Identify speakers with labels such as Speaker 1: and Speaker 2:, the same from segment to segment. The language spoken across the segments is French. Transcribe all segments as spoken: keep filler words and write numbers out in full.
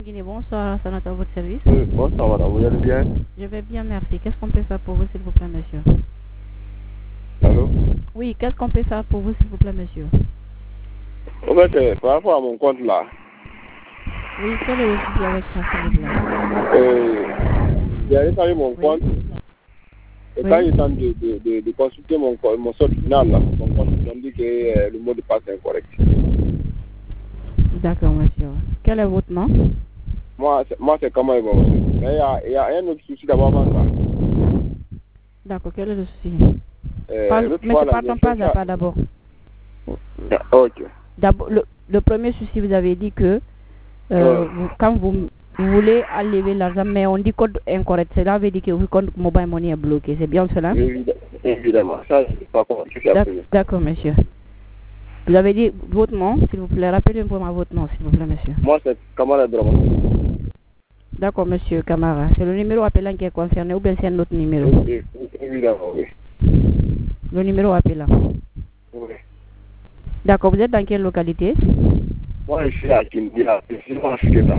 Speaker 1: Guinée, bonsoir, ça à votre service.
Speaker 2: Oui, bonsoir madame, vous allez bien?
Speaker 1: Je vais bien, merci. Qu'est-ce qu'on peut faire pour vous, s'il vous plaît, monsieur?
Speaker 2: Allô?
Speaker 1: Oui, qu'est-ce qu'on peut faire pour vous, s'il vous plaît, monsieur?
Speaker 2: En fait, euh, par rapport à mon compte là.
Speaker 1: Oui, quel est le souci avec ça, s'il vous plaît?
Speaker 2: Euh, j'ai rétabli mon
Speaker 1: Oui.
Speaker 2: compte. Et
Speaker 1: Oui.
Speaker 2: quand il est temps de, de, de, de consulter mon, mon solde final là, mon compte, ils ont dit que euh, le mot de passe est incorrect.
Speaker 1: D'accord, monsieur. Quel est votre nom?
Speaker 2: Moi, c'est, moi, c'est comment ils vont. Mais il y a, il y a un autre souci d'abord avant ça.
Speaker 1: D'accord, quel est le souci?
Speaker 2: Euh,
Speaker 1: Parle,
Speaker 2: l'autre
Speaker 1: mais
Speaker 2: fois,
Speaker 1: c'est
Speaker 2: là,
Speaker 1: partons
Speaker 2: j'ai
Speaker 1: pas
Speaker 2: fait
Speaker 1: à
Speaker 2: ça.
Speaker 1: pas d'abord.
Speaker 2: Ok.
Speaker 1: D'abord, le, le premier souci, vous avez dit que euh,
Speaker 2: Euh.
Speaker 1: vous, quand vous, vous voulez enlever l'argent, mais on dit code incorrect, cela veut dire que votre compte mobile money est bloqué. C'est bien cela?
Speaker 2: Évidemment. Évidemment. Ça, je ne sais pas comment je fais après.
Speaker 1: D'accord, monsieur. Vous avez dit votre nom, s'il vous plaît. Rappelez-moi votre nom, s'il vous plaît, monsieur.
Speaker 2: Moi, c'est Kamala Drama.
Speaker 1: D'accord, monsieur Camara. C'est le numéro appelant qui est concerné ou bien c'est un autre numéro?
Speaker 2: Évidemment, oui.
Speaker 1: Le numéro appelant.
Speaker 2: Oui.
Speaker 1: D'accord, vous êtes dans quelle localité?
Speaker 2: Moi, je suis à Kindia. Je suis en Afrique.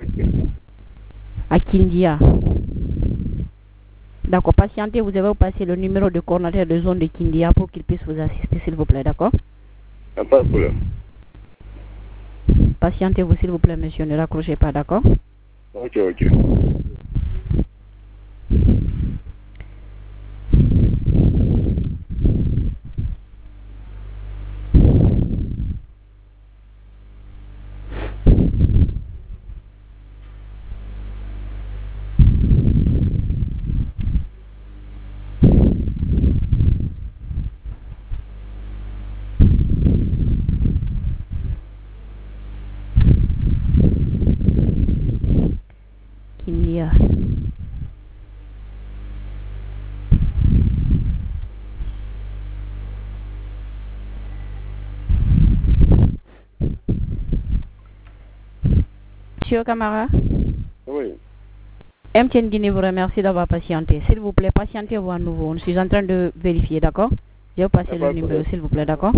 Speaker 1: À Kindia. D'accord, patientez, vous avez passé le numéro de coordinateur de zone de Kindia pour qu'il puisse vous assister, s'il vous plaît, d'accord?
Speaker 2: Il n'y a pas de problème.
Speaker 1: Patientez-vous, s'il vous plaît, monsieur, ne raccrochez pas, d'accord?
Speaker 2: Ok, ok.
Speaker 1: Kindia. Monsieur Camara?
Speaker 2: Oui.
Speaker 1: M T N Guinée vous remercie d'avoir patienté. S'il vous plaît, patientez-vous à nouveau. Je suis en train de vérifier, d'accord? Je vais passer le numéro, s'il vous plaît, d'accord?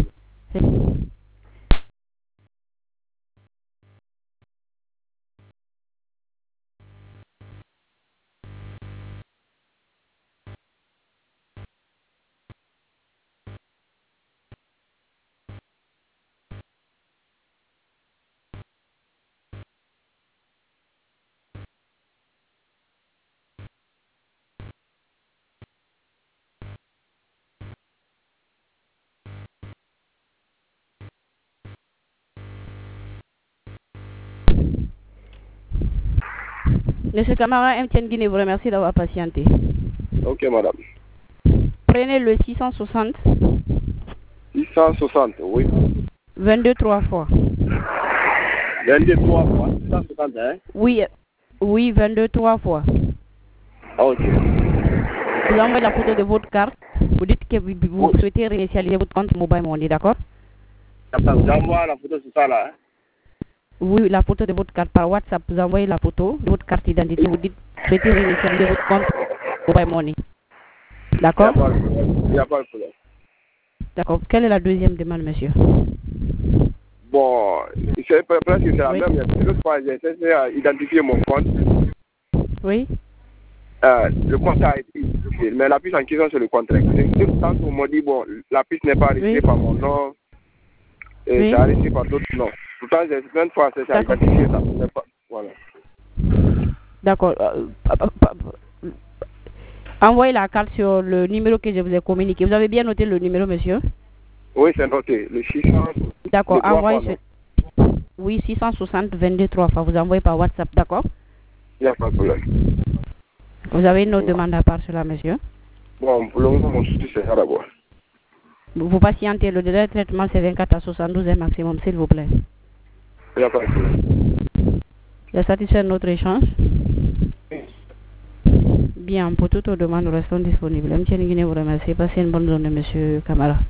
Speaker 1: Monsieur Camara, M T N Guinée vous remercie d'avoir patienté.
Speaker 2: Ok, madame.
Speaker 1: Prenez le six cent soixante.
Speaker 2: six cent soixante, oui.
Speaker 1: vingt-deux trois fois.
Speaker 2: vingt-deux trois fois. six cent soixante, hein?
Speaker 1: Oui, oui, vingt-deux trois fois.
Speaker 2: Ok.
Speaker 1: Vous envoyez la photo de votre carte. Vous dites que vous, vous souhaitez réinitialiser votre compte mobile money, d'accord?
Speaker 2: J'envoie la photo sur ça là, hein?
Speaker 1: Oui, la photo de votre carte par WhatsApp. Vous envoyez la photo de votre carte d'identité. Vous dites souhaitez réinitialiser votre compte mobile money. D'accord?
Speaker 2: Il n'y a pas de problème.
Speaker 1: D'accord. Quelle est la deuxième demande, monsieur?
Speaker 2: Bon, c'est presque c'est la
Speaker 1: Oui.
Speaker 2: même. L'autre fois, j'ai essayé à identifier mon compte.
Speaker 1: Oui.
Speaker 2: Euh, le compte a été identifié, mais la piste en question, c'est le contraire. Quand on m'a dit, bon, la piste n'est pas arrêtée
Speaker 1: Oui.
Speaker 2: par mon nom, et
Speaker 1: Oui.
Speaker 2: c'est arrêté par d'autres noms. Pourtant, j'ai plein de fois essayé à identifier ça. Mais pas, voilà.
Speaker 1: D'accord. Euh, envoyez la carte sur le numéro que je vous ai communiqué. Vous avez bien noté le numéro, monsieur?
Speaker 2: Oui, c'est noté. Le six cents.
Speaker 1: D'accord. Envoyez ce... Oui, six cent soixante, vingt-deux trois fois. Vous envoyez par WhatsApp, d'accord?
Speaker 2: Il n'y a pas de problème.
Speaker 1: Vous avez une autre demande à part cela, monsieur?
Speaker 2: Bon, pour le moment, mon souci, c'est ça d'abord.
Speaker 1: Vous patientez. Le délai de traitement, c'est vingt-quatre à soixante-douze heures maximum, s'il vous plaît.
Speaker 2: Il n'y a pas de problème.
Speaker 1: Vous êtes satisfait de notre échange? Bien, pour toute autre demande, nous restons disponibles. M T N Guinée vous remercie. Passez une bonne journée, monsieur Camara.